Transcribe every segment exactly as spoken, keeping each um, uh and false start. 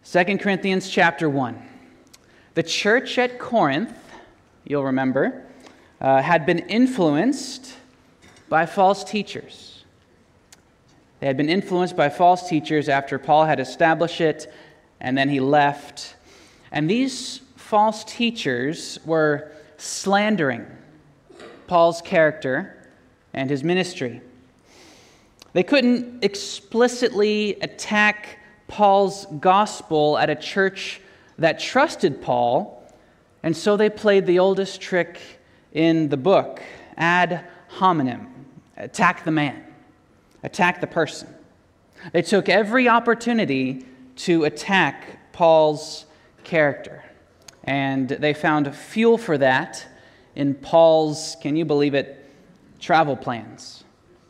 Second Corinthians chapter one. The church at Corinth, you'll remember, uh, had been influenced by false teachers. They had been influenced by false teachers after Paul had established it, and then he left. And these false teachers were slandering Paul's character and his ministry. They couldn't explicitly attack Paul's gospel at a church that trusted Paul, and so they played the oldest trick in the book, ad hominem, attack the man, attack the person. They took every opportunity to attack Paul's character, and they found fuel for that in Paul's, can you believe it, travel plans.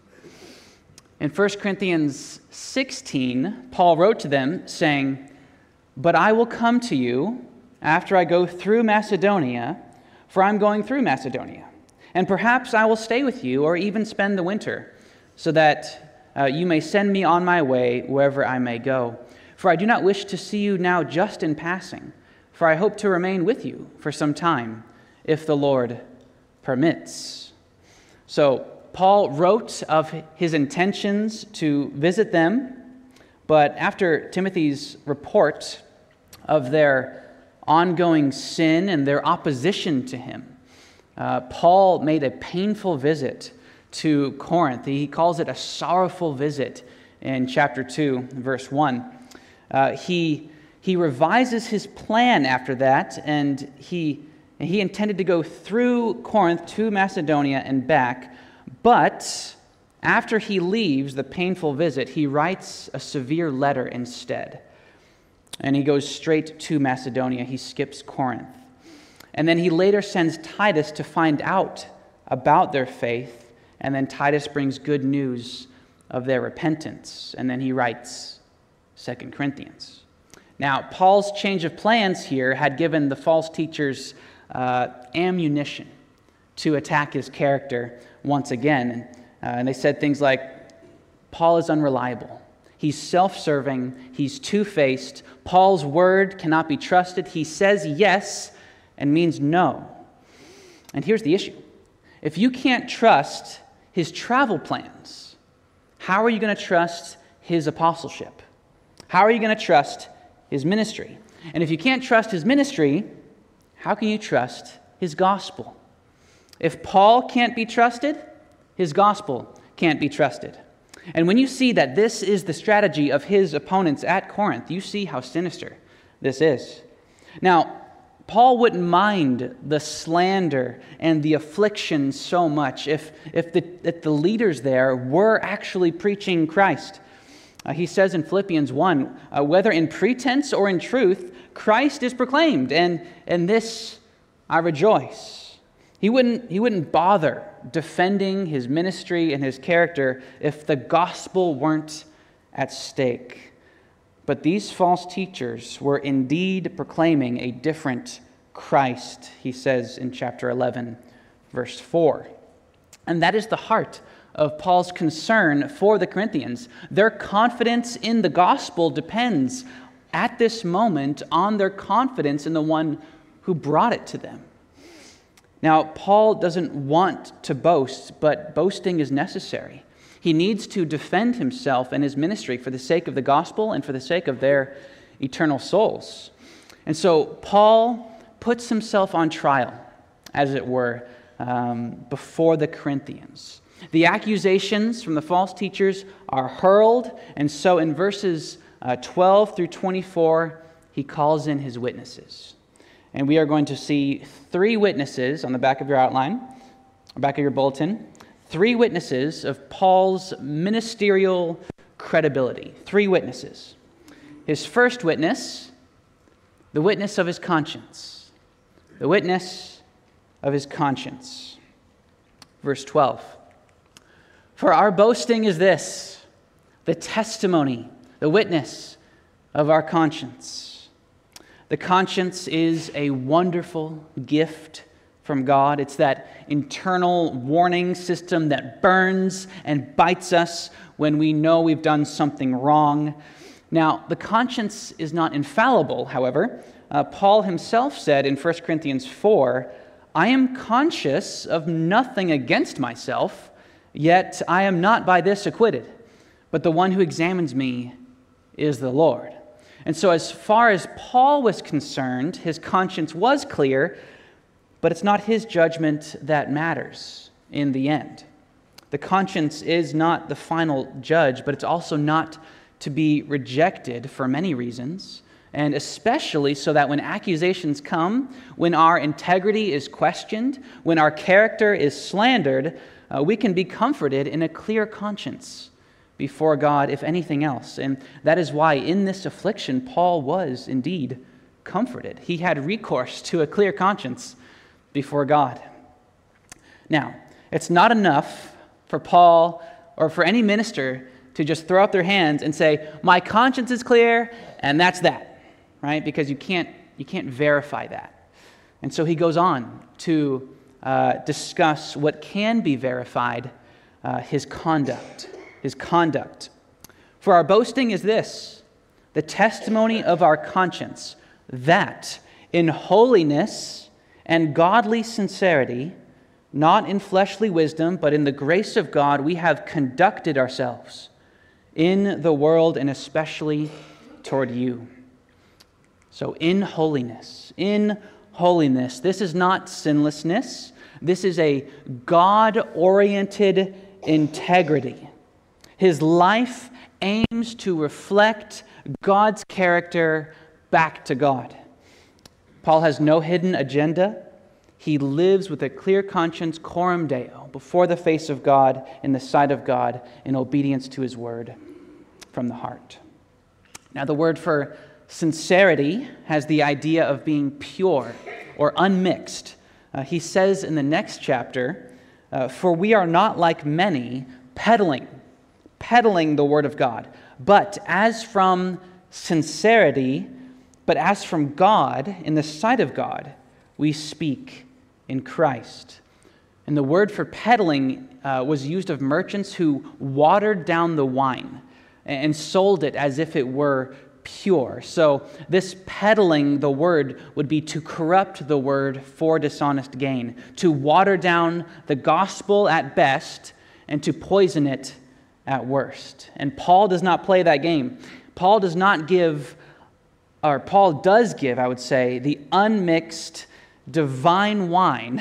In First Corinthians sixteen, Paul wrote to them saying, "But I will come to you after I go through Macedonia, for I'm going through Macedonia. And perhaps I will stay with you or even spend the winter, so that uh, you may send me on my way wherever I may go. For I do not wish to see you now just in passing, for I hope to remain with you for some time, if the Lord permits." So Paul wrote of his intentions to visit them, but after Timothy's report of their ongoing sin and their opposition to him, uh, Paul made a painful visit to Corinth. He calls it a sorrowful visit in chapter two, verse one. Uh, he, he revises his plan after that, and he, he intended to go through Corinth to Macedonia and back. But after he leaves the painful visit, he writes a severe letter instead. And he goes straight to Macedonia. He skips Corinth. And then he later sends Titus to find out about their faith. And then Titus brings good news of their repentance. And then he writes Second Corinthians. Now, Paul's change of plans here had given the false teachers uh, ammunition to attack his character once again. Uh, and they said things like, Paul is unreliable. He's self-serving. He's two-faced. Paul's word cannot be trusted. He says yes and means no. And here's the issue. If you can't trust his travel plans, how are you going to trust his apostleship? How are you going to trust his ministry? And if you can't trust his ministry, how can you trust his gospel? If Paul can't be trusted, his gospel can't be trusted. And when you see that this is the strategy of his opponents at Corinth, you see how sinister this is. Now, Paul wouldn't mind the slander and the affliction so much if, if, the, if the leaders there were actually preaching Christ. Uh, he says in Philippians one, uh, whether in pretense or in truth, Christ is proclaimed, and in this I rejoice. He wouldn't, he wouldn't bother defending his ministry and his character if the gospel weren't at stake. But these false teachers were indeed proclaiming a different Christ, he says in chapter eleven, verse four. And that is the heart of Paul's concern for the Corinthians. Their confidence in the gospel depends at this moment on their confidence in the one who brought it to them. Now, Paul doesn't want to boast, but boasting is necessary. He needs to defend himself and his ministry for the sake of the gospel and for the sake of their eternal souls. And so Paul puts himself on trial, as it were, um, before the Corinthians. The accusations from the false teachers are hurled, and so in verses uh, twelve through twenty-four, he calls in his witnesses. And we are going to see three witnesses on the back of your outline, back of your bulletin, three witnesses of Paul's ministerial credibility. Three witnesses. His first witness, the witness of his conscience. The witness of his conscience. Verse twelve. For our boasting is this, the testimony, the witness of our conscience. The conscience is a wonderful gift from God. It's that internal warning system that burns and bites us when we know we've done something wrong. Now, the conscience is not infallible, however. Uh, Paul himself said in First Corinthians four, I am conscious of nothing against myself, yet I am not by this acquitted. But the one who examines me is the Lord. And so as far as Paul was concerned, his conscience was clear, but it's not his judgment that matters in the end. The conscience is not the final judge, but it's also not to be rejected for many reasons, and especially so that when accusations come, when our integrity is questioned, when our character is slandered, uh, we can be comforted in a clear conscience before God, if anything else. And that is why in this affliction, Paul was indeed comforted. He had recourse to a clear conscience before God. Now, it's not enough for Paul or for any minister to just throw up their hands and say, my conscience is clear, and that's that, right? Because you can't, you can't verify that. And so he goes on to uh, discuss what can be verified, uh, his conduct. His conduct. For our boasting is this, the testimony of our conscience, that in holiness and godly sincerity, not in fleshly wisdom, but in the grace of God, we have conducted ourselves in the world and especially toward you. So in holiness, in holiness, this is not sinlessness. This is a God-oriented integrity. His life aims to reflect God's character back to God. Paul has no hidden agenda. He lives with a clear conscience, coram Deo, before the face of God, in the sight of God, in obedience to his word from the heart. Now, the word for sincerity has the idea of being pure or unmixed. Uh, he says in the next chapter, uh, for we are not like many peddling, peddling the word of God, but as from sincerity, but as from God, in the sight of God, we speak in Christ. And the word for peddling uh, was used of merchants who watered down the wine and sold it as if it were pure. So this peddling the word would be to corrupt the word for dishonest gain, to water down the gospel at best and to poison it at worst. And Paul does not play that game. Paul does not give, or Paul does give, I would say, the unmixed divine wine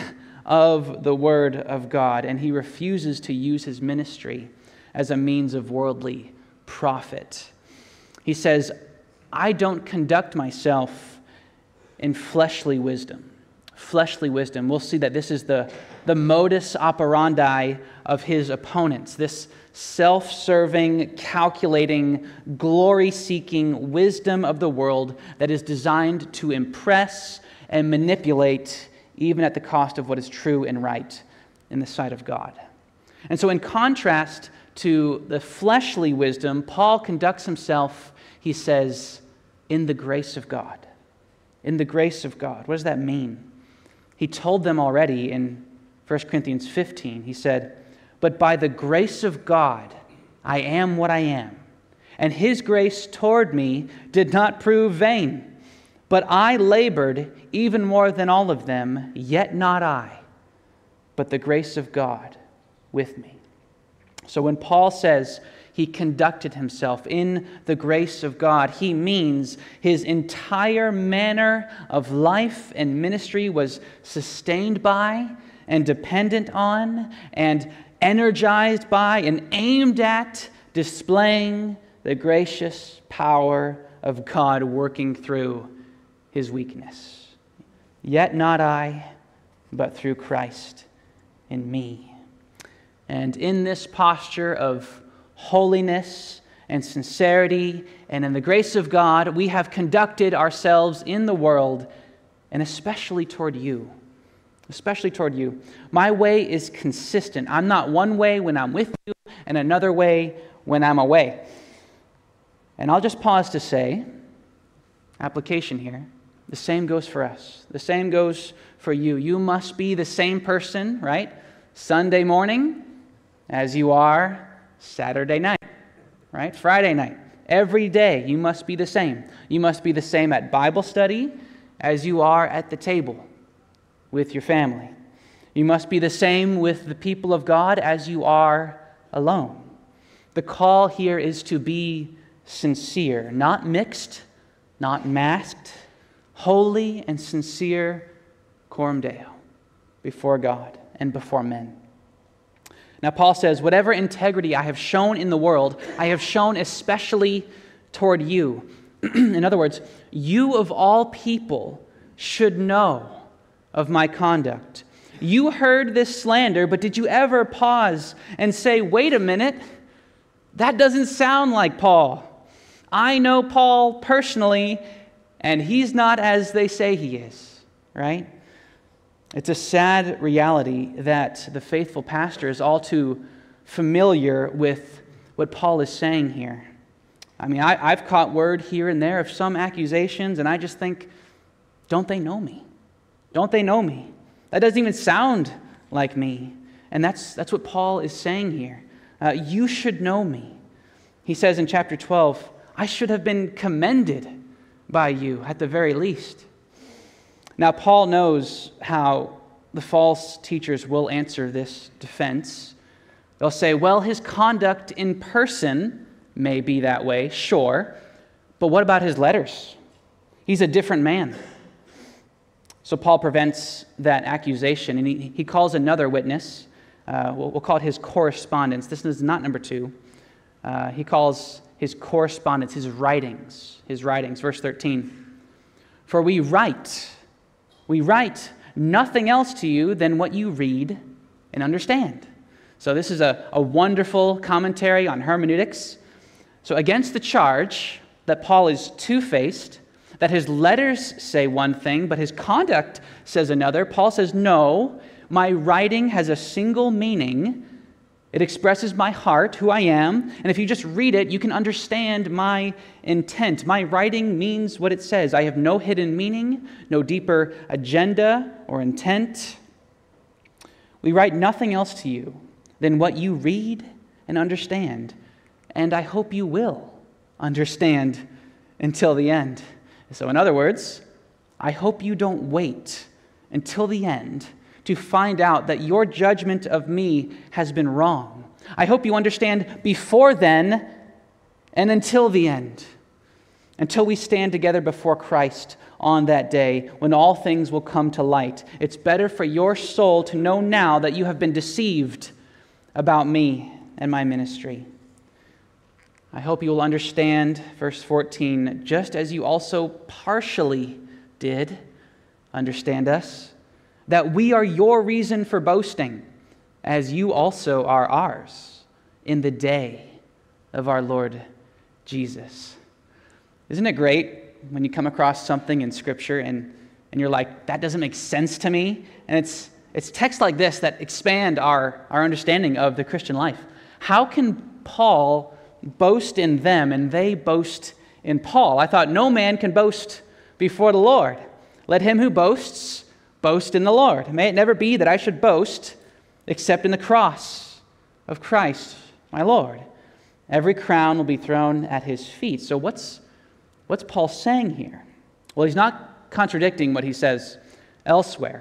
of the Word of God, and he refuses to use his ministry as a means of worldly profit. He says, I don't conduct myself in fleshly wisdom. Fleshly wisdom. We'll see that this is the, the modus operandi of his opponents, this self-serving, calculating, glory-seeking wisdom of the world that is designed to impress and manipulate even at the cost of what is true and right in the sight of God. And so in contrast to the fleshly wisdom, Paul conducts himself, he says, in the grace of God. In the grace of God. What does that mean? He told them already in First Corinthians fifteen, he said, but by the grace of God, I am what I am. And his grace toward me did not prove vain. But I labored even more than all of them, yet not I, but the grace of God with me. So when Paul says he conducted himself in the grace of God, he means his entire manner of life and ministry was sustained by and dependent on and energized by and aimed at displaying the gracious power of God working through his weakness. Yet not I, but through Christ in me. And in this posture of holiness and sincerity and in the grace of God, we have conducted ourselves in the world, and especially toward you. Especially toward you. My way is consistent. I'm not one way when I'm with you and another way when I'm away. And I'll just pause to say, application here, the same goes for us. The same goes for you. You must be the same person, right? Sunday morning as you are Saturday night, right? Friday night, Every day you must be the same. You must be the same at Bible study as you are at the table with your family. You must be the same with the people of God as you are alone. The call here is to be sincere, not mixed, not masked, holy and sincere coram Deo before God and before men. Now, Paul says, whatever integrity I have shown in the world, I have shown especially toward you. In other words, you of all people should know of my conduct. You heard this slander, but did you ever pause and say, wait a minute, that doesn't sound like Paul. I know Paul personally, and he's not as they say he is, right? It's a sad reality that the faithful pastor is all too familiar with what Paul is saying here. I mean, I, I've caught word here and there of some accusations, and I just think, don't they know me? Don't they know me? That doesn't even sound like me. And that's, that's what Paul is saying here. Uh, you should know me. He says in chapter twelve, I should have been commended by you at the very least. Now, Paul knows how the false teachers will answer this defense. They'll say, well, his conduct in person may be that way, sure, but what about his letters? He's a different man. So Paul prevents that accusation, and he, he calls another witness. Uh, we'll, we'll call it his correspondence. This is not number two. Uh, he calls his correspondence, his writings, his writings. Verse thirteen, for we write, we write nothing else to you than what you read and understand. So this is a, a wonderful commentary on hermeneutics. So against the charge that Paul is two-faced, that his letters say one thing, but his conduct says another, Paul says, no, my writing has a single meaning. It expresses my heart, who I am, and if you just read it, you can understand my intent. My writing means what it says. I have no hidden meaning, no deeper agenda or intent. We write nothing else to you than what you read and understand, and I hope you will understand until the end. So in other words, I hope you don't wait until the end to find out that your judgment of me has been wrong. I hope you understand before then and until the end, until we stand together before Christ on that day when all things will come to light. It's better for your soul to know now that you have been deceived about me and my ministry. I hope you will understand, verse fourteen, just as you also partially did understand us, that we are your reason for boasting, as you also are ours, in the day of our Lord Jesus. Isn't it great when you come across something in Scripture and, and you're like, that doesn't make sense to me? And it's it's texts like this that expand our, our understanding of the Christian life. How can Paul boast in them and they boast in Paul? I thought no man can boast before the Lord. Let him who boasts boast in the Lord. May it never be that I should boast except in the cross of Christ, my Lord. Every crown will be thrown at his feet. So what's, what's Paul saying here? Well, he's not contradicting what he says elsewhere.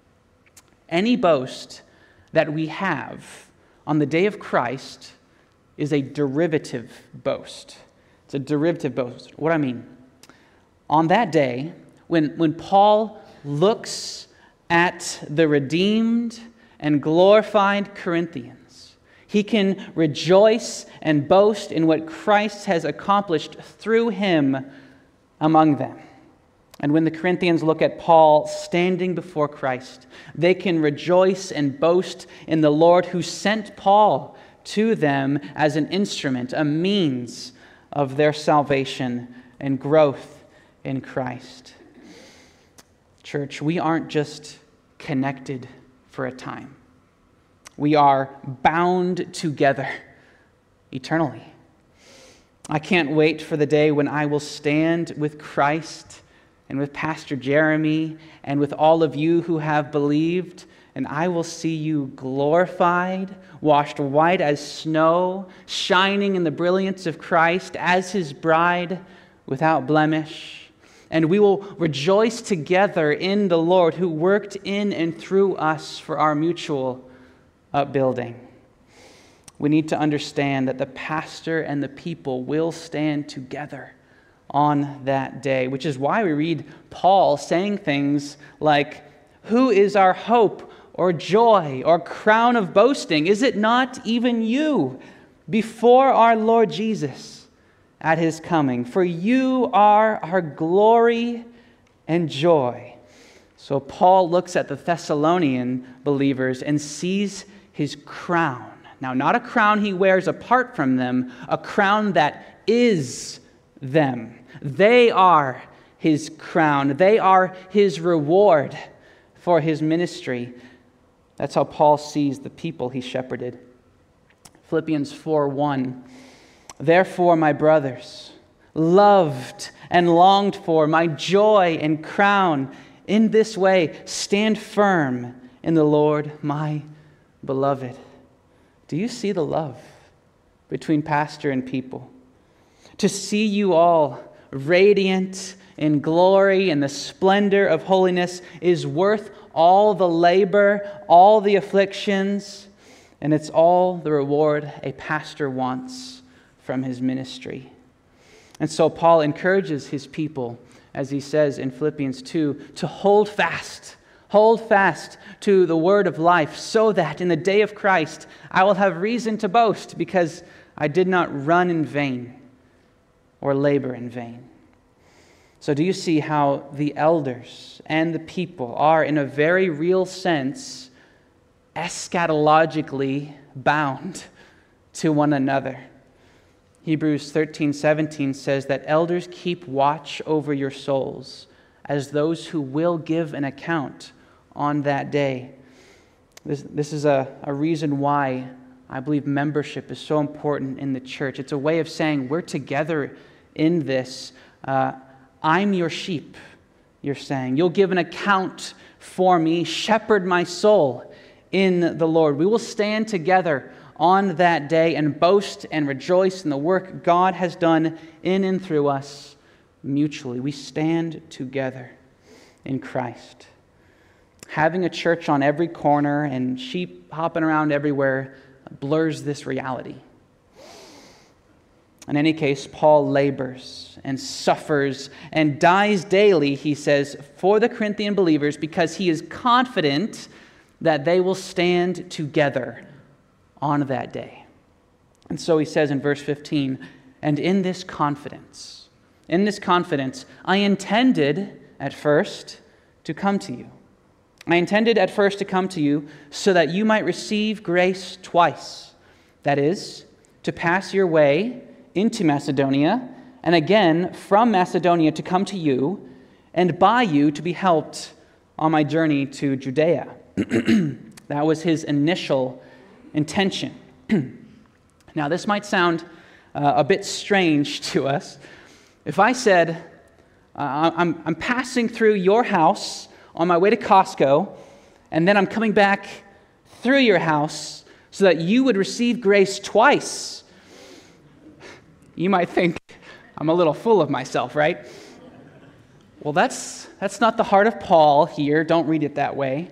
Any boast that we have on the day of Christ is a derivative boast. It's a derivative boast. What do I mean? On that day, when, when Paul looks at the redeemed and glorified Corinthians, he can rejoice and boast in what Christ has accomplished through him among them. And when the Corinthians look at Paul standing before Christ, they can rejoice and boast in the Lord who sent Paul to them as an instrument, a means of their salvation and growth in Christ. Church, we aren't just connected for a time. We are bound together eternally. I can't wait for the day when I will stand with Christ and with Pastor Jeremy and with all of you who have believed and I will see you glorified, washed white as snow, shining in the brilliance of Christ as his bride without blemish. And we will rejoice together in the Lord who worked in and through us for our mutual upbuilding. We need to understand that the pastor and the people will stand together on that day, which is why we read Paul saying things like, "Who is our hope or joy or crown of boasting? Is it not even you before our Lord Jesus at his coming? For you are our glory and joy." So Paul looks at the Thessalonian believers and sees his crown. Now, not a crown he wears apart from them, a crown that is them. They are his crown. They are his reward for his ministry. That's how Paul sees the people he shepherded. Philippians four one. "Therefore, my brothers, loved and longed for, my joy and crown, in this way stand firm in the Lord, my beloved." Do you see the love between pastor and people? To see you all radiant in glory and the splendor of holiness is worth all the labor, all the afflictions, and it's all the reward a pastor wants from his ministry. And so Paul encourages his people, as he says in Philippians two, to hold fast, hold fast to the word of life, so that in the day of Christ I will have reason to boast, because I did not run in vain or labor in vain. So do you see how the elders and the people are, in a very real sense, eschatologically bound to one another? Hebrews thirteen seventeen says that elders keep watch over your souls as those who will give an account on that day. This, this is a, a reason why I believe membership is so important in the church. It's a way of saying we're together in this. Uh, I'm your sheep, you're saying. You'll give an account for me. Shepherd my soul in the Lord. We will stand together on that day and boast and rejoice in the work God has done in and through us mutually. We stand together in Christ. Having a church on every corner and sheep hopping around everywhere blurs this reality. In any case, Paul labors and suffers and dies daily, he says, for the Corinthian believers, because he is confident that they will stand together on that day. And so he says in verse fifteen, "And in this confidence, in this confidence, I intended at first to come to you. I intended at first to come to you so that you might receive grace twice. That is, to pass your way into Macedonia, and again from Macedonia to come to you, and by you to be helped on my journey to Judea." That was his initial intention. Now, this might sound uh, a bit strange to us. If I said, uh, I'm, I'm passing through your house on my way to Costco, and then I'm coming back through your house so that you would receive grace twice, you might think I'm a little full of myself, right? Well, that's that's not the heart of Paul here. Don't read it that way.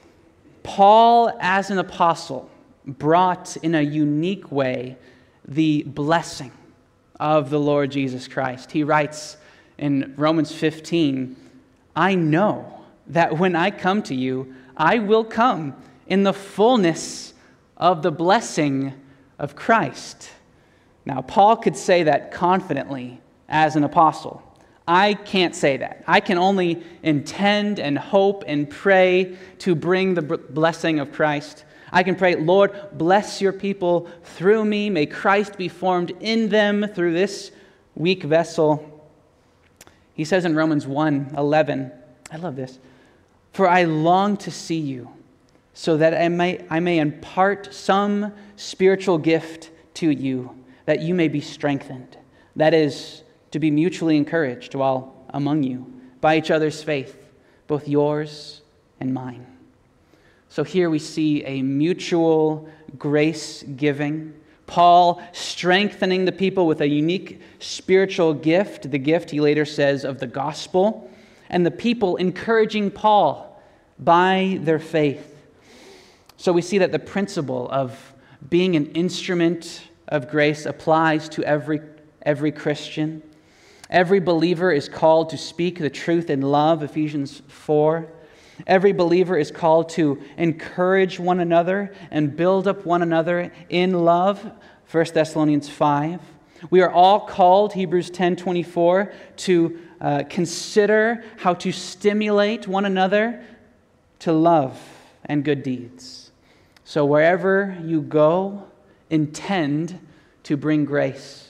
Paul, as an apostle, brought in a unique way the blessing of the Lord Jesus Christ. He writes in Romans fifteen, "I know that when I come to you, I will come in the fullness of the blessing of Christ." Now, Paul could say that confidently as an apostle. I can't say that. I can only intend and hope and pray to bring the blessing of Christ. I can pray, "Lord, bless your people through me. May Christ be formed in them through this weak vessel." He says in Romans one eleven, I love this, "For I long to see you, so that I may, I may impart some spiritual gift to you, that you may be strengthened." That is, to be mutually encouraged while among you by each other's faith, both yours and mine. So here we see a mutual grace giving. Paul strengthening the people with a unique spiritual gift, the gift, he later says, of the gospel, and the people encouraging Paul by their faith. So we see that the principle of being an instrument of grace applies to every, every Christian. Every believer is called to speak the truth in love, Ephesians four. Every believer is called to encourage one another and build up one another in love, First Thessalonians five. We are all called, Hebrews ten twenty-four, to uh, consider how to stimulate one another to love and good deeds. So wherever you go, intend to bring grace.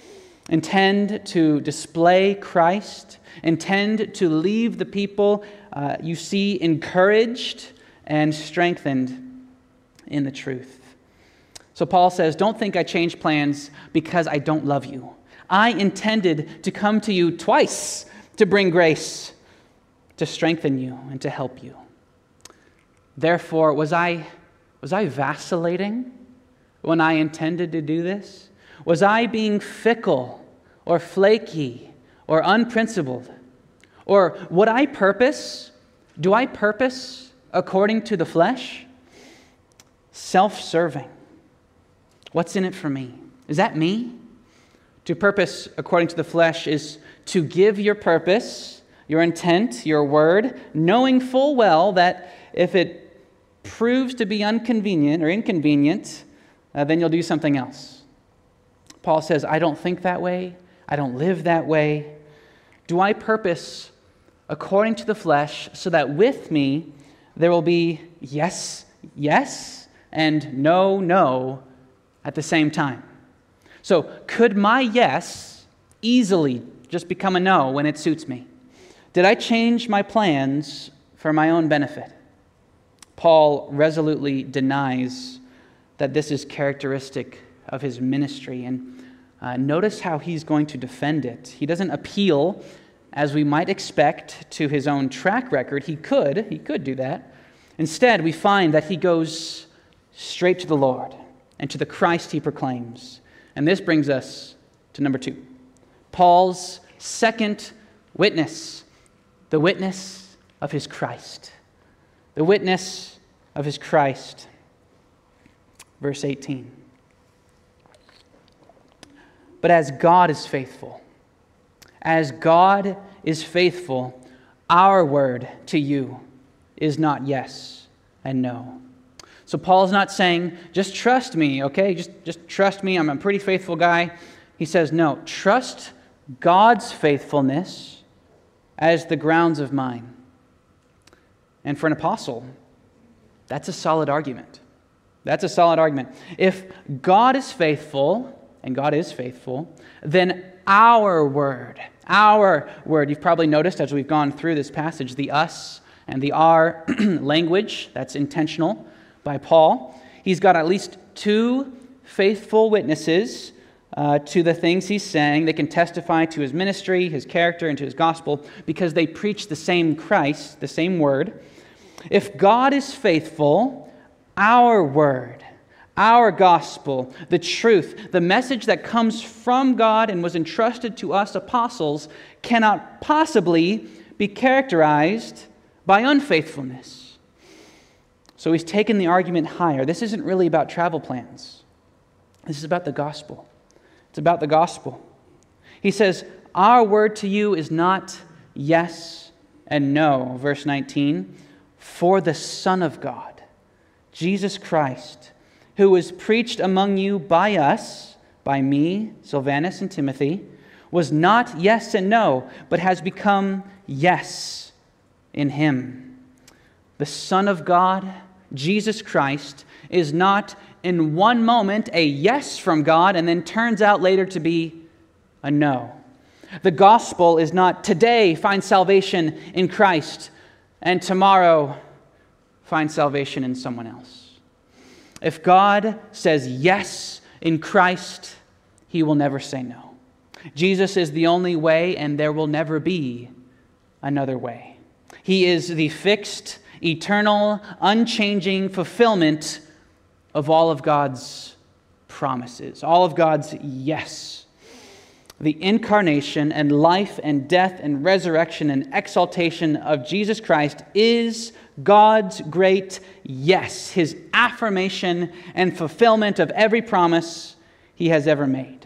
Intend to display Christ. Intend to leave the people uh, you see encouraged and strengthened in the truth. So Paul says, don't think I changed plans because I don't love you. I intended to come to you twice to bring grace, to strengthen you and to help you. Therefore, was I, was I vacillating when I intended to do this? Was I being fickle or flaky or unprincipled? Or would I purpose, do I purpose according to the flesh? Self-serving. What's in it for me? Is that me? To purpose according to the flesh is to give your purpose, your intent, your word, knowing full well that if it proves to be inconvenient or inconvenient, uh, then you'll do something else. Paul says, I don't think that way. I don't live that way. Do I purpose according to the flesh so that with me there will be yes, yes, and no, no at the same time? So could my yes easily just become a no when it suits me? Did I change my plans for my own benefit? Paul resolutely denies that this is characteristic of his ministry, and uh, notice how he's going to defend it. He doesn't appeal, as we might expect, to his own track record. He could, he could do that. Instead, we find that he goes straight to the Lord and to the Christ he proclaims. And this brings us to number two, Paul's second witness, the witness of his Christ. The witness of his Christ. Verse eighteen. But as God is faithful, as God is faithful, our word to you is not yes and no. So Paul's not saying, just trust me, okay? Just, just trust me, I'm a pretty faithful guy. He says, no, trust God's faithfulness as the grounds of mine. And for an apostle, that's a solid argument. That's a solid argument. If God is faithful, and God is faithful, then our word, our word, you've probably noticed as we've gone through this passage, the us and the our language, that's intentional by Paul. He's got at least two faithful witnesses uh, to the things he's saying. They can testify to his ministry, his character, and to his gospel because they preach the same Christ, the same word. If God is faithful, our word, our gospel, the truth, the message that comes from God and was entrusted to us apostles cannot possibly be characterized by unfaithfulness. So he's taken the argument higher. This isn't really about travel plans. This is about the gospel. It's about the gospel. He says, our word to you is not yes and no, verse nineteen, for the Son of God, Jesus Christ, who was preached among you by us, by me, Silvanus and Timothy, was not yes and no, but has become yes in him. The Son of God, Jesus Christ, is not in one moment a yes from God and then turns out later to be a no. The gospel is not today find salvation in Christ and tomorrow find salvation in someone else. If God says yes in Christ, he will never say no. Jesus is the only way, and there will never be another way. He is the fixed, eternal, unchanging fulfillment of all of God's promises, all of God's yes. The incarnation and life and death and resurrection and exaltation of Jesus Christ is God's great yes, his affirmation and fulfillment of every promise he has ever made.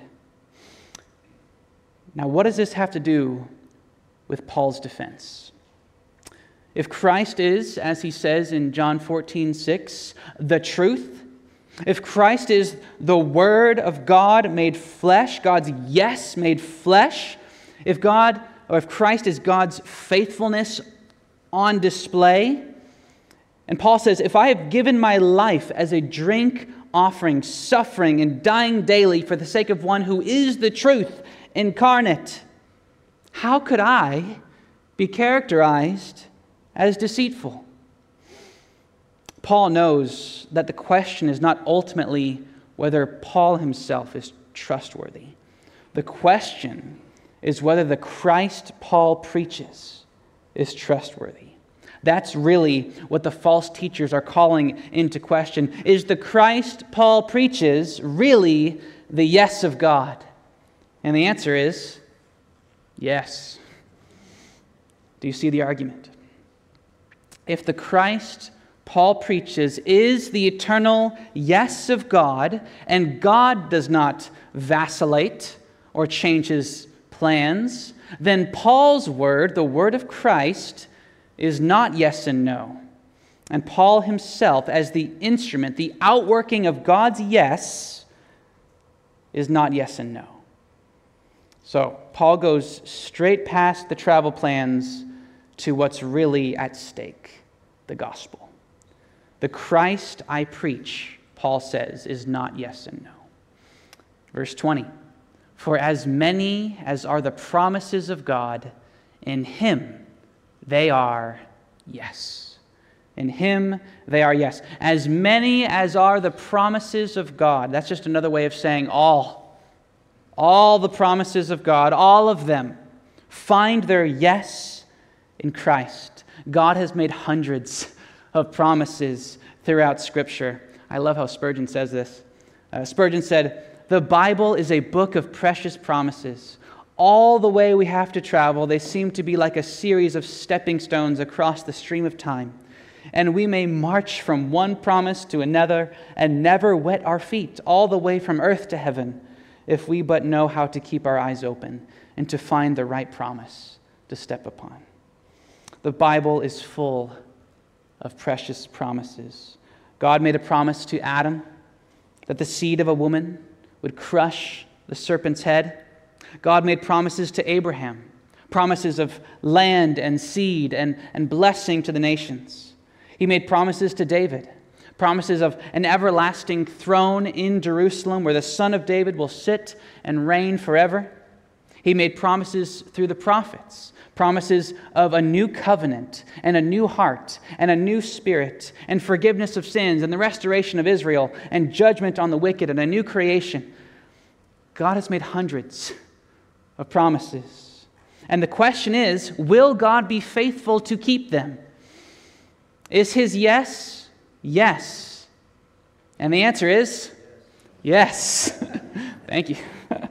Now, what does this have to do with Paul's defense? If Christ is, as he says in John fourteen six, the truth, if Christ is the Word of God made flesh, God's yes made flesh, if God, or if Christ is God's faithfulness on display, and Paul says, if I have given my life as a drink offering, suffering and dying daily for the sake of one who is the truth incarnate, how could I be characterized as deceitful? Paul knows that the question is not ultimately whether Paul himself is trustworthy. The question is whether the Christ Paul preaches is trustworthy. That's really what the false teachers are calling into question. Is the Christ Paul preaches really the yes of God? And the answer is yes. Do you see the argument? If the Christ Paul preaches is the eternal yes of God, and God does not vacillate or change his plans, then Paul's word, the word of Christ, is not yes and no. And Paul himself, as the instrument, the outworking of God's yes, is not yes and no. So Paul goes straight past the travel plans to what's really at stake, the gospel. The Christ I preach, Paul says, is not yes and no. Verse twenty, for as many as are the promises of God, in him they are yes. In him they are yes. As many as are the promises of God. That's just another way of saying all. All the promises of God, all of them, find their yes in Christ. God has made hundreds of promises throughout Scripture. I love how Spurgeon says this. Uh, Spurgeon said, the Bible is a book of precious promises. All the way we have to travel, they seem to be like a series of stepping stones across the stream of time. And we may march from one promise to another and never wet our feet all the way from earth to heaven, if we but know how to keep our eyes open and to find the right promise to step upon. The Bible is full of precious promises. God made a promise to Adam that the seed of a woman would crush the serpent's head. God made promises to Abraham, promises of land and seed and, and blessing to the nations. He made promises to David, promises of an everlasting throne in Jerusalem where the Son of David will sit and reign forever. He made promises through the prophets, promises of a new covenant and a new heart and a new spirit and forgiveness of sins and the restoration of Israel and judgment on the wicked and a new creation. God has made hundreds of promises. And the question is, will God be faithful to keep them? Is his yes, yes? And the answer is yes. Thank you.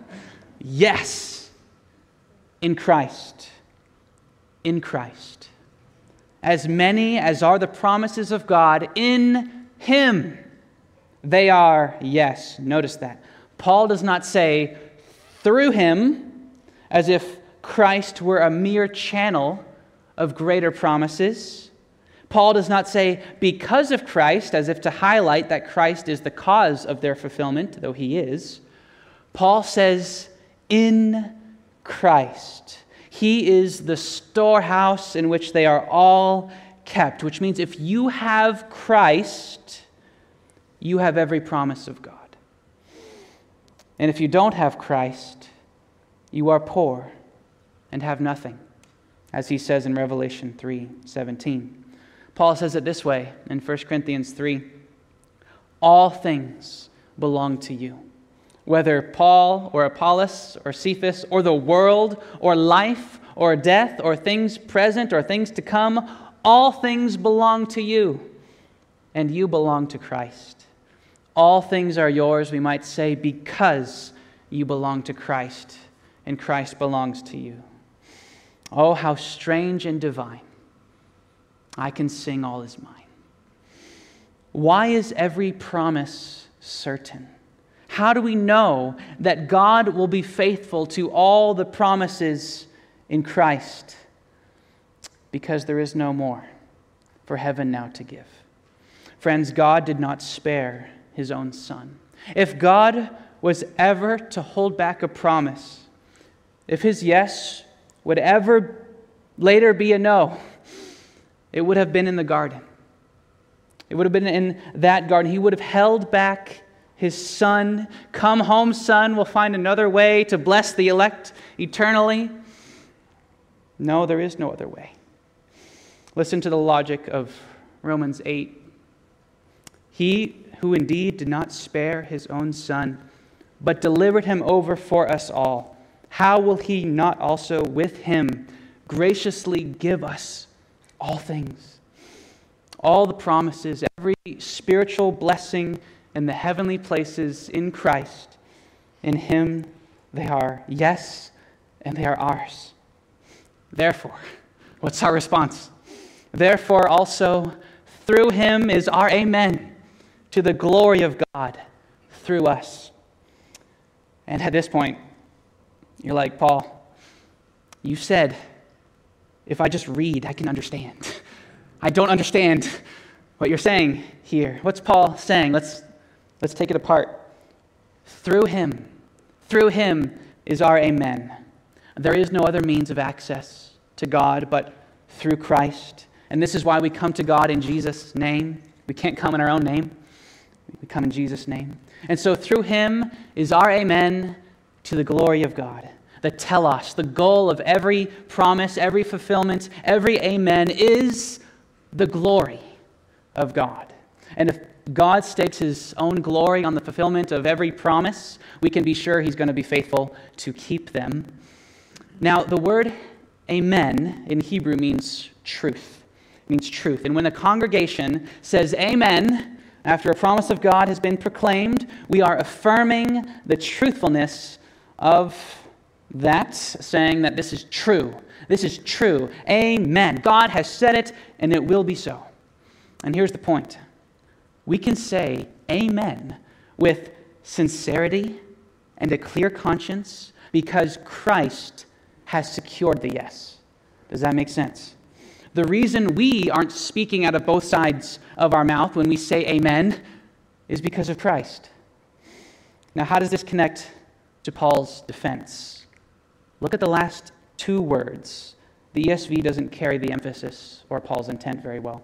Yes. In Christ. In Christ. As many as are the promises of God, in him they are yes. Notice that. Paul does not say through him, as if Christ were a mere channel of greater promises. Paul does not say because of Christ, as if to highlight that Christ is the cause of their fulfillment, though he is. Paul says, in Christ. He is the storehouse in which they are all kept, which means if you have Christ, you have every promise of God. And if you don't have Christ, you are poor and have nothing, as he says in Revelation three seventeen. Paul says it this way in First Corinthians three, all things belong to you. Whether Paul or Apollos or Cephas or the world or life or death or things present or things to come, All things belong to you, and you belong to Christ. All things are yours, we might say, because you belong to Christ, and Christ belongs to you. Oh, how strange and divine. I can sing all is mine. Why is every promise certain? How do we know that God will be faithful to all the promises in Christ? Because there is no more for heaven now to give. Friends, God did not spare his own Son. If God was ever to hold back a promise, if his yes would ever later be a no, it would have been in the garden. It would have been in that garden. He would have held back his Son. Come home, Son. We'll find another way to bless the elect eternally. No, there is no other way. Listen to the logic of Romans eight. He who indeed did not spare his own Son, but delivered him over for us all, how will he not also with him graciously give us all things? All the promises, every spiritual blessing in the heavenly places in Christ, in him they are yes, and they are ours. Therefore, what's our response? Therefore also, through him is our amen to the glory of God through us. And at this point, you're like, Paul, you said, if I just read, I can understand. I don't understand what you're saying here. What's Paul saying? Let's, let's take it apart. Through him, through him is our amen. There is no other means of access to God but through Christ. And this is why we come to God in Jesus' name. We can't come in our own name. We come in Jesus' name. And so through him is our amen to the glory of God. The telos, the goal of every promise, every fulfillment, every amen is the glory of God. And if God stakes his own glory on the fulfillment of every promise, we can be sure he's going to be faithful to keep them. Now, the word amen in Hebrew means truth. It means truth. And when the congregation says amen after a promise of God has been proclaimed, we are affirming the truthfulness of that, saying that this is true. This is true. Amen. God has said it, and it will be so. And here's the point. We can say amen with sincerity and a clear conscience because Christ has secured the yes. Does that make sense? The reason we aren't speaking out of both sides of our mouth when we say amen is because of Christ. Now, how does this connect to Paul's defense? Look at the last two words. The E S V doesn't carry the emphasis or Paul's intent very well.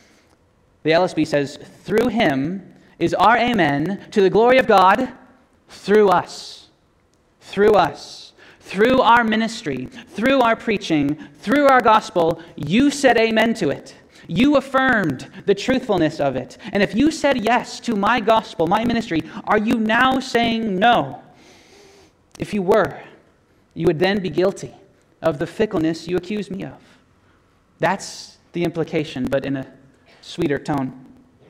The L S B says, through him is our amen to the glory of God through us. Through us. Through our ministry, through our preaching, through our gospel, you said amen to it. You affirmed the truthfulness of it. And if you said yes to my gospel, my ministry, are you now saying no? If you were, you would then be guilty of the fickleness you accuse me of. That's the implication, but in a sweeter tone.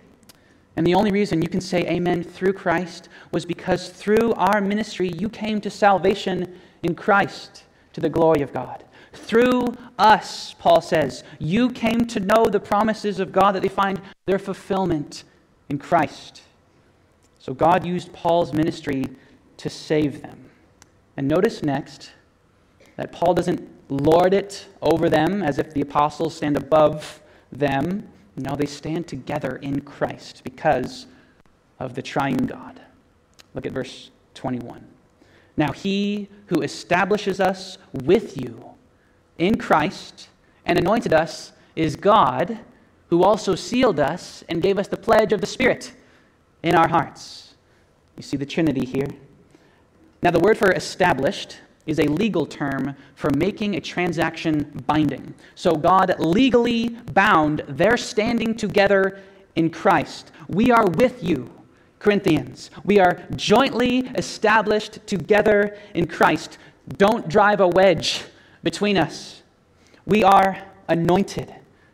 And the only reason you can say amen through Christ was because through our ministry you came to salvation in Christ to the glory of God. Through us, Paul says, you came to know the promises of God, that they find their fulfillment in Christ. So God used Paul's ministry to save them. And notice next that Paul doesn't lord it over them as if the apostles stand above them. No, they stand together in Christ because of the triune God. Look at verse twenty-one. Now he who establishes us with you in Christ and anointed us is God, who also sealed us and gave us the pledge of the Spirit in our hearts. You see the Trinity here. Now the word for established is a legal term for making a transaction binding. So God legally bound their standing together in Christ. We are with you, Corinthians. We are jointly established together in Christ. Don't drive a wedge between us. We are anointed,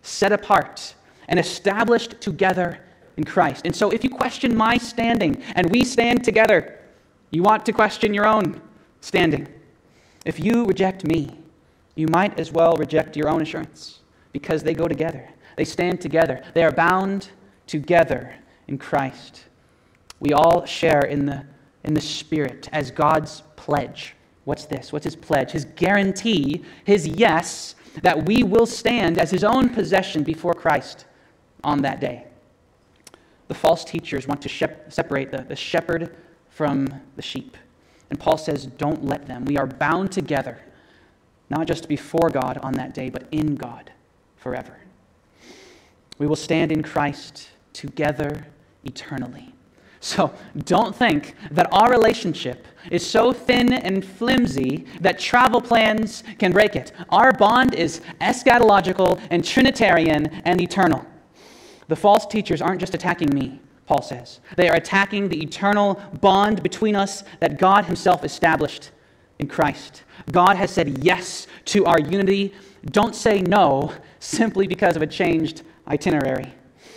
set apart, and established together in Christ. And so if you question my standing and we stand together, you want to question your own standing. If you reject me, you might as well reject your own assurance, because they go together. They stand together. They are bound together in Christ. We all share in the, in the Spirit as God's pledge. What's this? What's his pledge? His guarantee, his yes, that we will stand as his own possession before Christ on that day. The false teachers want to shep- separate the, the shepherd from the sheep. And Paul says, don't let them. We are bound together, not just before God on that day, but in God forever. We will stand in Christ together eternally. So don't think that our relationship is so thin and flimsy that travel plans can break it. Our bond is eschatological and Trinitarian and eternal. The false teachers aren't just attacking me, Paul says. They are attacking the eternal bond between us that God himself established in Christ. God has said yes to our unity. Don't say no simply because of a changed itinerary.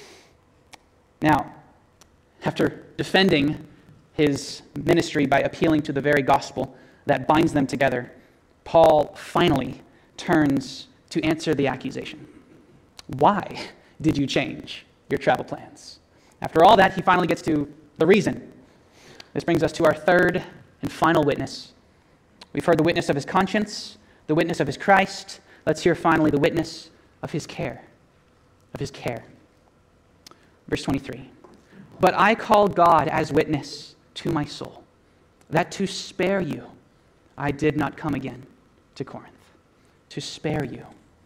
Now, after defending his ministry by appealing to the very gospel that binds them together, Paul finally turns to answer the accusation. Why did you change your travel plans? After all that, he finally gets to the reason. This brings us to our third and final witness. We've heard the witness of his conscience, the witness of his Christ. Let's hear finally the witness of his care. Of his care. Verse twenty-three. But I call God as witness to my soul, that to spare you, I did not come again to Corinth. To spare you.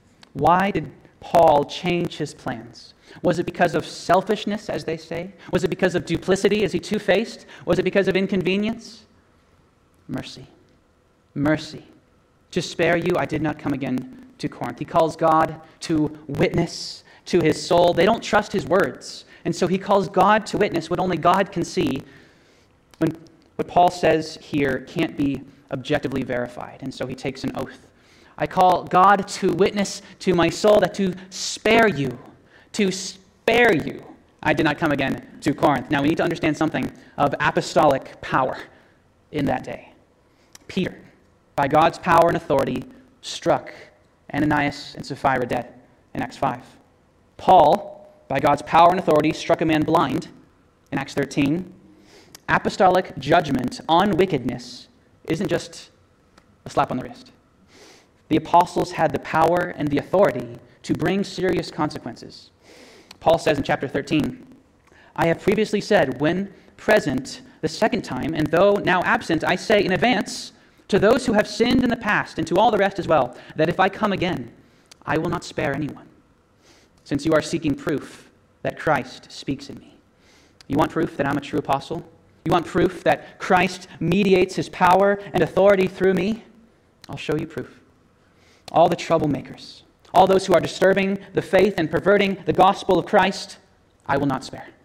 Why did Paul change his plans? Was it because of selfishness, as they say? Was it because of duplicity? Is he two-faced? Was it because of inconvenience? Mercy. Mercy. To spare you, I did not come again to Corinth. He calls God to witness to his soul. They don't trust his words. And so he calls God to witness what only God can see. When what Paul says here can't be objectively verified. And so he takes an oath. I call God to witness to my soul that to spare you, to spare you, I did not come again to Corinth. Now we need to understand something of apostolic power in that day. Peter, by God's power and authority, struck Ananias and Sapphira dead in Acts five. Paul, by God's power and authority, struck a man blind in Acts thirteen. Apostolic judgment on wickedness isn't just a slap on the wrist. The apostles had the power and the authority to bring serious consequences. Paul says in chapter thirteen, I have previously said, when present the second time, and though now absent, I say in advance to those who have sinned in the past and to all the rest as well, that if I come again, I will not spare anyone, since you are seeking proof that Christ speaks in me. You want proof that I'm a true apostle? You want proof that Christ mediates his power and authority through me? I'll show you proof. All the troublemakers, all those who are disturbing the faith and perverting the gospel of Christ, I will not spare.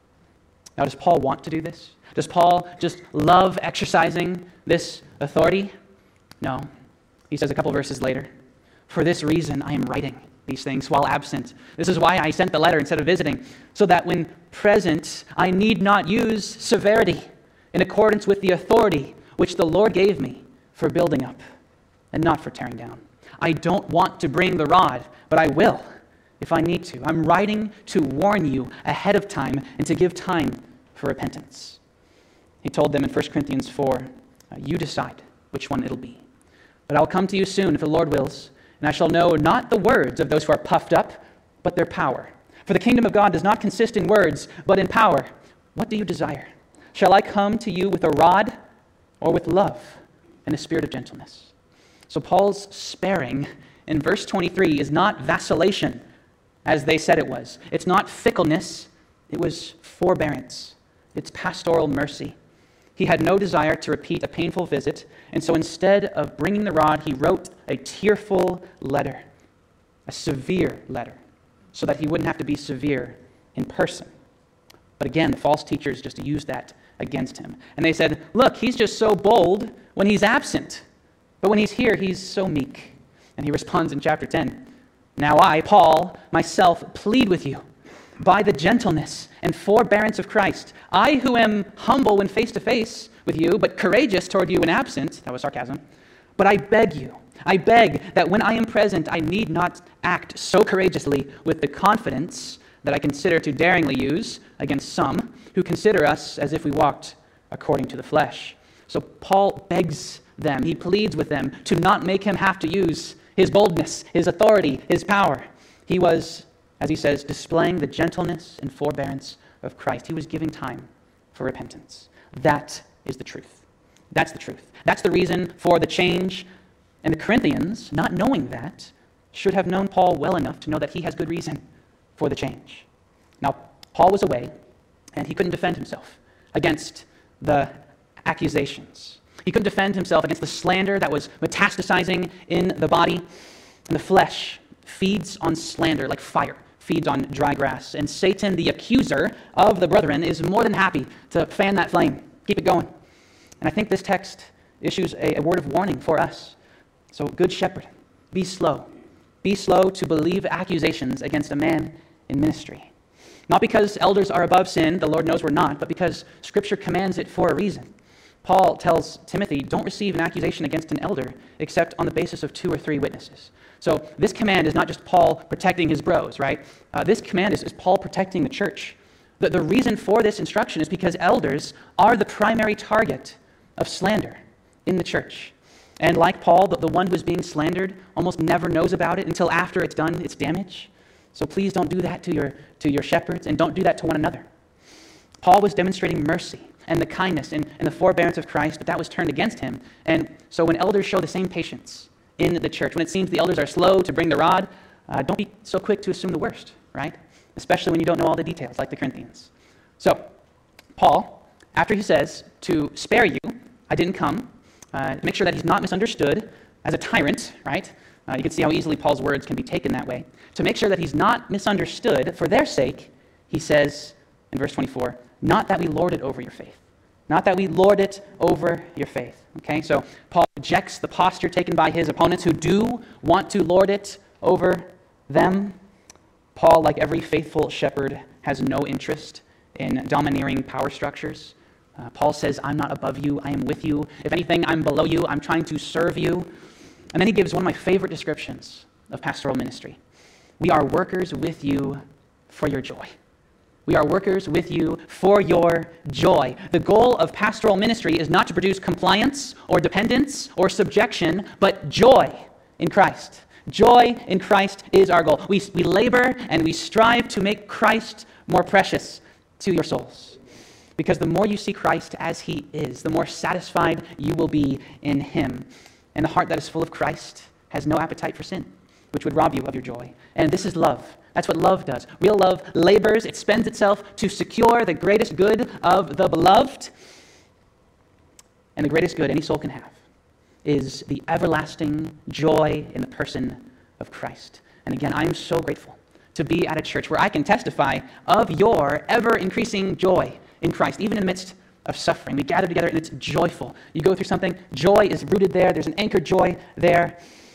Now, does Paul want to do this? Does Paul just love exercising this authority? No. He says a couple verses later, for this reason I am writing these things while absent. This is why I sent the letter instead of visiting, so that when present I need not use severity in accordance with the authority which the Lord gave me for building up and not for tearing down. I don't want to bring the rod, but I will if I need to. I'm writing to warn you ahead of time and to give time for repentance. He told them in First Corinthians four, you decide which one it'll be. But I'll come to you soon if the Lord wills, and I shall know not the words of those who are puffed up, but their power. For the kingdom of God does not consist in words, but in power. What do you desire? Shall I come to you with a rod or with love and a spirit of gentleness? So Paul's sparing in verse twenty-three is not vacillation, as they said it was. It's not fickleness. It was forbearance. It's pastoral mercy. He had no desire to repeat a painful visit, and so instead of bringing the rod, he wrote a tearful letter, a severe letter, so that he wouldn't have to be severe in person. But again, the false teachers just used that against him. And they said, look, he's just so bold when he's absent, but when he's here, he's so meek. And he responds in chapter ten, Now I, Paul, myself plead with you by the gentleness and forbearance of Christ. I who am humble when face to face with you, but courageous toward you when absent," that was sarcasm, "but I beg you, I beg that when I am present, I need not act so courageously with the confidence that I consider to daringly use against some who consider us as if we walked according to the flesh." So Paul begs them, he pleads with them to not make him have to use his boldness, his authority, his power. He was, as he says, displaying the gentleness and forbearance of Christ. He was giving time for repentance. That is the truth. That's the truth. That's the reason for the change. And the Corinthians, not knowing that, should have known Paul well enough to know that he has good reason for the change. Now, Paul was away, and he couldn't defend himself against the accusations. He couldn't defend himself against the slander that was metastasizing in the body. And the flesh feeds on slander like fire feeds on dry grass. And Satan, the accuser of the brethren, is more than happy to fan that flame. Keep it going. And I think this text issues a, a word of warning for us. So, good shepherd, be slow. Be slow to believe accusations against a man in ministry. Not because elders are above sin, the Lord knows we're not, but because Scripture commands it for a reason. Paul tells Timothy, don't receive an accusation against an elder except on the basis of two or three witnesses. So this command is not just Paul protecting his bros, right? Uh, this command is, is Paul protecting the church. The, the reason for this instruction is because elders are the primary target of slander in the church. And like Paul, the, the one who is being slandered almost never knows about it until after it's done its damage. So please don't do that to your, to your shepherds, and don't do that to one another. Paul was demonstrating mercy and the kindness and, and the forbearance of Christ, but that was turned against him. And so when elders show the same patience in the church, when it seems the elders are slow to bring the rod, uh, don't be so quick to assume the worst, right? Especially when you don't know all the details, like the Corinthians. So, Paul, after he says, to spare you, I didn't come, uh, make sure that he's not misunderstood as a tyrant, right? Uh, you can see how easily Paul's words can be taken that way. To make sure that he's not misunderstood for their sake, he says in verse twenty-four, not that we lord it over your faith. Not that we lord it over your faith. Okay, so Paul rejects the posture taken by his opponents who do want to lord it over them. Paul, like every faithful shepherd, has no interest in domineering power structures. Uh, Paul says, I'm not above you, I am with you. If anything, I'm below you, I'm trying to serve you. And then he gives one of my favorite descriptions of pastoral ministry. We are workers with you for your joy. We are workers with you for your joy. The goal of pastoral ministry is not to produce compliance or dependence or subjection, but joy in Christ. Joy in Christ is our goal. We, we labor and we strive to make Christ more precious to your souls. Because the more you see Christ as he is, the more satisfied you will be in him. And the heart that is full of Christ has no appetite for sin, which would rob you of your joy. And this is love. That's what love does. Real love labors. It spends itself to secure the greatest good of the beloved. And the greatest good any soul can have is the everlasting joy in the person of Christ. And again, I am so grateful to be at a church where I can testify of your ever-increasing joy in Christ, even in the midst of suffering. We gather together and it's joyful. You go through something, joy is rooted there. There's an anchored joy there.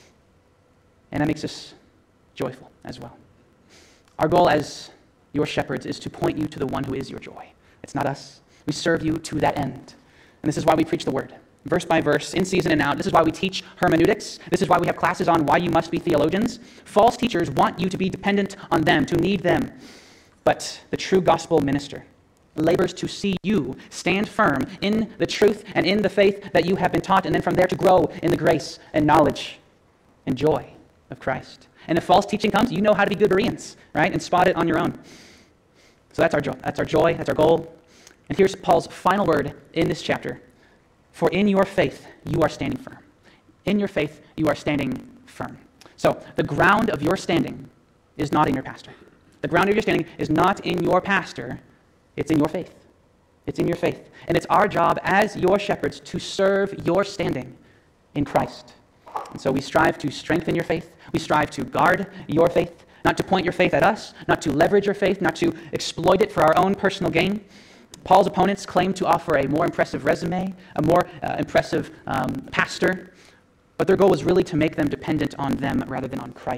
And that makes us joyful as well. Our goal as your shepherds is to point you to the one who is your joy. It's not us. We serve you to that end. And this is why we preach the word, verse by verse, in season and out. This is why we teach hermeneutics. This is why we have classes on why you must be theologians. False teachers want you to be dependent on them, to need them. But the true gospel minister labors to see you stand firm in the truth and in the faith that you have been taught, and then from there to grow in the grace and knowledge and joy of Christ. And if false teaching comes, you know how to be good Bereans, right? And spot it on your own. So that's our joy. That's our joy. That's our goal. And here's Paul's final word in this chapter. For in your faith, you are standing firm. In your faith, you are standing firm. So the ground of your standing is not in your pastor. The ground of your standing is not in your pastor. It's in your faith. It's in your faith. And it's our job as your shepherds to serve your standing in Christ. And so we strive to strengthen your faith. We strive to guard your faith, not to point your faith at us, not to leverage your faith, not to exploit it for our own personal gain. Paul's opponents claim to offer a more impressive resume, a more uh, impressive um, pastor, but their goal was really to make them dependent on them rather than on Christ.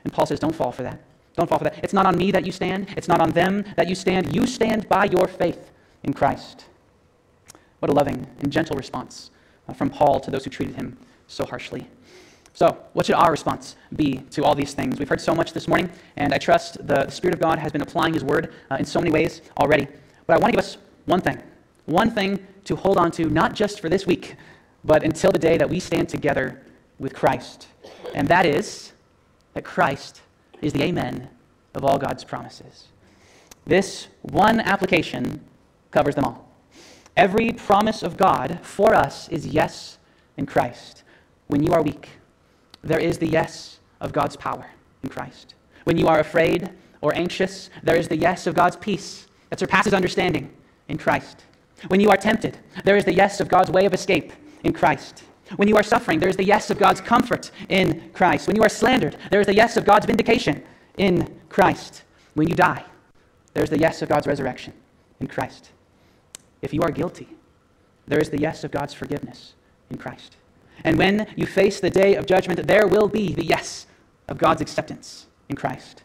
And Paul says, don't fall for that. Don't fall for that. It's not on me that you stand. It's not on them that you stand. You stand by your faith in Christ. What a loving and gentle response uh, from Paul to those who treated him so harshly. So, what should our response be to all these things? We've heard so much this morning, and I trust the Spirit of God has been applying His Word uh, in so many ways already. But I want to give us one thing, one thing to hold on to, not just for this week, but until the day that we stand together with Christ. And that is that Christ is the amen of all God's promises. This one application covers them all. Every promise of God for us is yes in Christ. When you are weak, there is the yes of God's power in Christ. When you are afraid or anxious, there is the yes of God's peace that surpasses understanding in Christ. When you are tempted, there is the yes of God's way of escape in Christ. When you are suffering, there is the yes of God's comfort in Christ. When you are slandered, there is the yes of God's vindication in Christ. When you die, there is the yes of God's resurrection in Christ. If you are guilty, there is the yes of God's forgiveness in Christ. And when you face the day of judgment, there will be the yes of God's acceptance in Christ.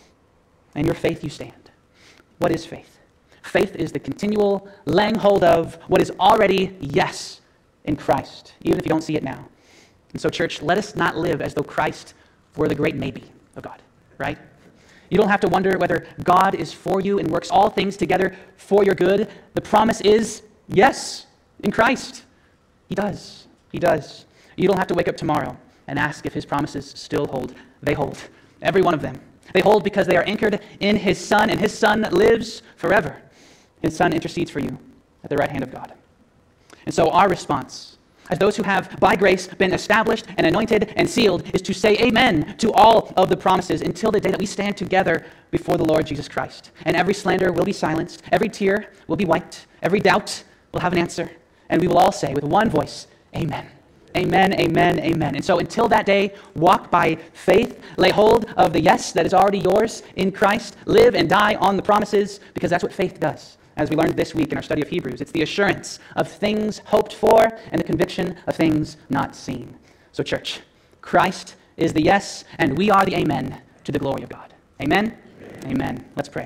And your faith you stand. What is faith? Faith is the continual laying hold of what is already yes in Christ, even if you don't see it now. And so, church, let us not live as though Christ were the great maybe of God, right? You don't have to wonder whether God is for you and works all things together for your good. The promise is yes in Christ. He does. He does. You don't have to wake up tomorrow and ask if His promises still hold. They hold. Every one of them. They hold because they are anchored in His Son, and His Son lives forever. His Son intercedes for you at the right hand of God. And so our response, as those who have, by grace, been established and anointed and sealed, is to say amen to all of the promises until the day that we stand together before the Lord Jesus Christ. And every slander will be silenced, every tear will be wiped, every doubt will have an answer, and we will all say with one voice, amen. Amen, amen, amen. And so until that day, walk by faith, lay hold of the yes that is already yours in Christ, live and die on the promises, because that's what faith does. As we learned this week in our study of Hebrews, it's the assurance of things hoped for and the conviction of things not seen. So church, Christ is the yes, and we are the amen to the glory of God. Amen? Amen. Amen. Let's pray.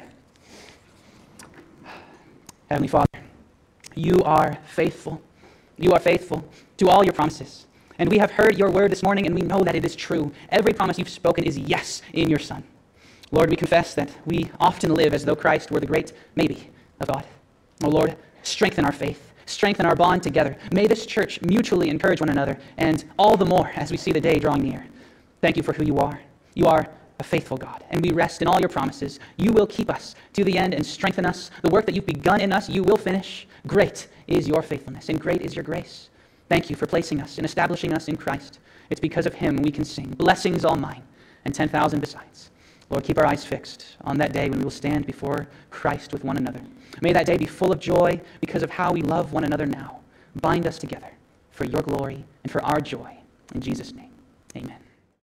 Heavenly Father, you are faithful. You are faithful to all your promises. And we have heard your word this morning, and we know that it is true. Every promise you've spoken is yes in your Son. Lord, we confess that we often live as though Christ were the great maybe of God. Oh Lord, strengthen our faith. Strengthen our bond together. May this church mutually encourage one another, and all the more as we see the day drawing near. Thank you for who you are. You are a faithful God, and we rest in all your promises. You will keep us to the end and strengthen us. The work that you've begun in us, you will finish. Great is your faithfulness, and great is your grace. Thank you for placing us and establishing us in Christ. It's because of him we can sing. Blessings all mine, and ten thousand besides. Lord, keep our eyes fixed on that day when we will stand before Christ with one another. May that day be full of joy because of how we love one another now. Bind us together for your glory and for our joy. In Jesus' name, amen.